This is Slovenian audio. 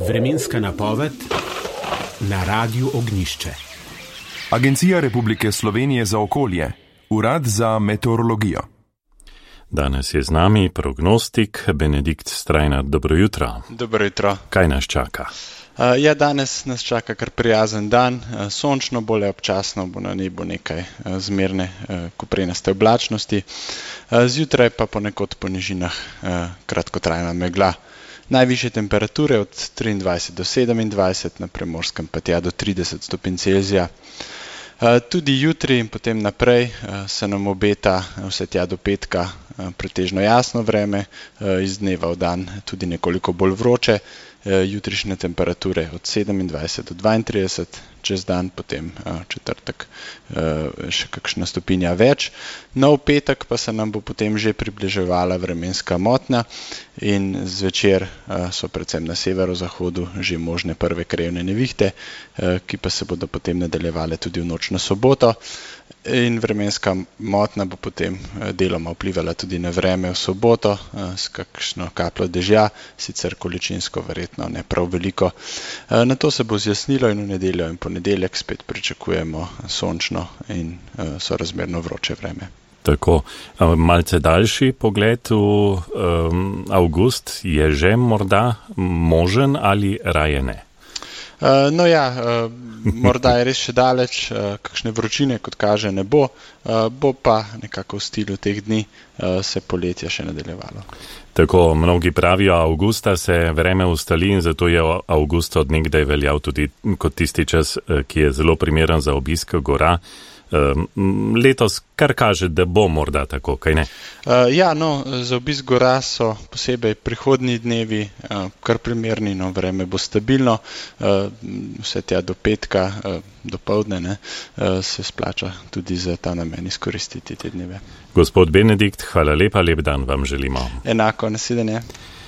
Vremenska napoved na Radiu Ognjišče. Agencija Republike Slovenije za okolje, Urad za meteorologijo. Danes je z nami prognostik Benedikt Strajnar. Dobro jutro. Dobro jutro. Kaj nas čaka? Danes nas čaka kar prijazen dan, sončno, bolje občasno bo na nebu nekaj zmerne koprenaste oblačnosti, zjutraj pa ponekod po nižinah kratkotrajna megla. Najvišje temperature od 23 do 27, na Primorskem pa tja do 30 stopinj Celzija. Tudi jutri in potem naprej se nam obeta vse tja do petka pretežno jasno vreme, iz dneva v dan tudi nekoliko bolj vroče, jutrišnje temperature od 27 do 32, čez dan potem četrtek še kakšna stopinja več. Nov petek pa se nam bo potem že približevala vremenska motnja in zvečer so predvsem na severozahodu že možne prve krajevne nevihte, ki pa se bodo potem nadaljevale tudi v noč na soboto. In vremenska motnja bo potem deloma vplivala tudi na vreme v soboto s kakšno kapljo dežja, sicer količinsko verjetno ne prav veliko. Nato se bo zjasnilo in v nedeljo in ponedeljek spet pričakujemo sončno in sorazmerno vroče vreme. Tako, malce daljši pogled v avgust je že morda možen ali raje ne? Morda je res še daleč, kakšne vročine, kot kaže, ne bo, bo pa nekako v stilu teh dni se poletje še nadaljevalo. Tako, mnogi pravijo, avgusta se vreme ustali in zato je avgust od nekdaj veljal tudi kot tisti čas, ki je zelo primeren za obisk gora. Letos kar kaže, da bo morda tako, kaj ne? Za obisk gora so posebej prihodnji dnevi kar primerni, vreme bo stabilno, vse tja do petka, do poldne, se splača tudi za ta namen izkoristiti te dneve. Gospod Benedikt, hvala lepa, lep dan vam želimo. Enako, nasvidenje.